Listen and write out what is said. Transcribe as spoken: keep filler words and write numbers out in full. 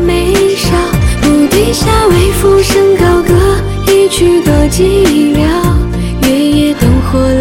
眉梢，不低下为浮生高歌，一曲多寂寥。月夜灯火